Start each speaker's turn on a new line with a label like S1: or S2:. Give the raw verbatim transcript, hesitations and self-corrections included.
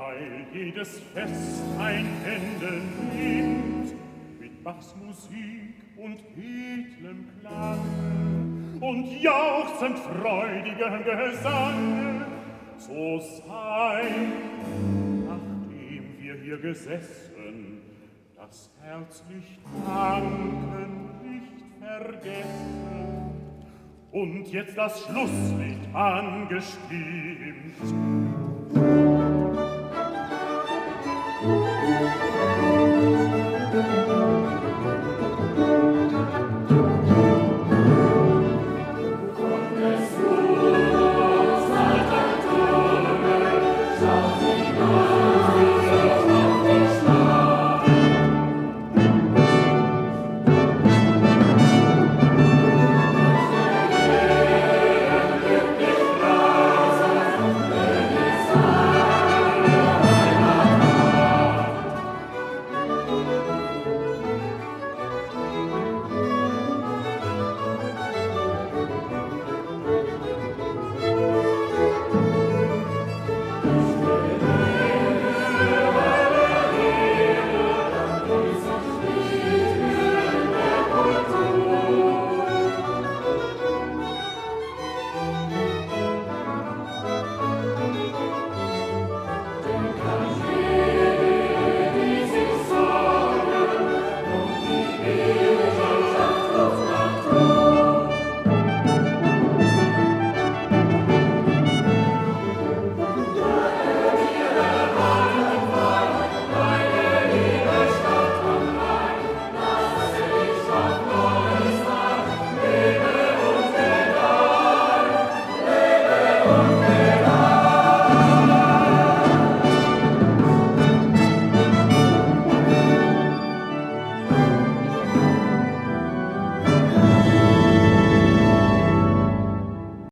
S1: weil jedes Fest ein Ende nimmt, mit Bachs Musik und edlem Klang und jauchzend freudigem Gesang, so sei, nachdem wir hier gesessen, das herzlich Danken nicht vergessen und jetzt das Schlusslied angestimmt.